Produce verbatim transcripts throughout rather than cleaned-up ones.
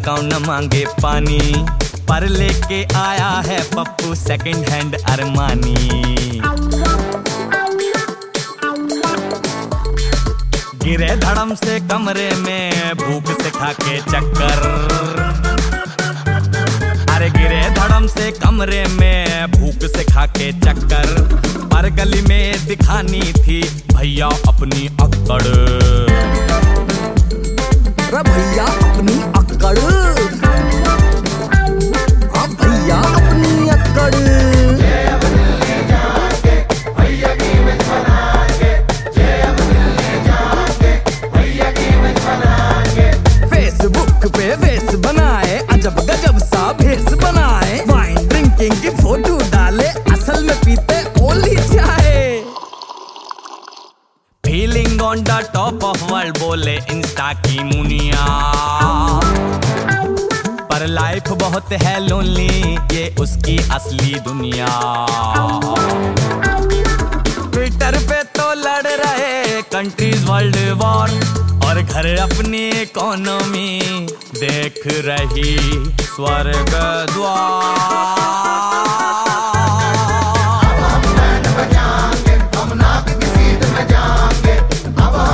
कौन न मांगे पानी, पर लेके आया है पप्पू सेकंड हैंड अरमानी। गिरे धड़म से कमरे में भूख से खा के चक्कर, अरे गिरे धड़म से कमरे में भूख से खा के चक्कर, पर गली में दिखानी थी भैया अपनी अक्कड़। रे भैया अपनी अक्कड़, हाँ भैया अपनी अक्कड़। फेसबुक पे फेस बनाए, अजब गजब सा भेस बनाए, वाइन ड्रिंकिंग की फोटो डाले, असल में पीते ओनली चाय। Feeling on the top of world बोले इंस्टा की मुनिया, पर लाइफ बहुत है लोनली ये उसकी असली दुनिया। ट्विटर पे तो लड़ रहे कंट्रीज वर्ल्ड वॉर, और घर अपनी इकोनॉमी देख रही स्वर्ग द्वार।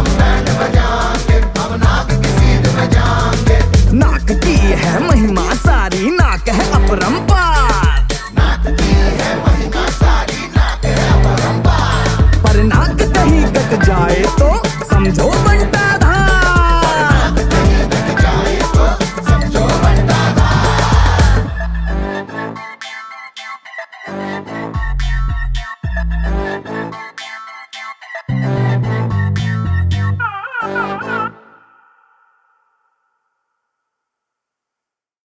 नाक की है महिमा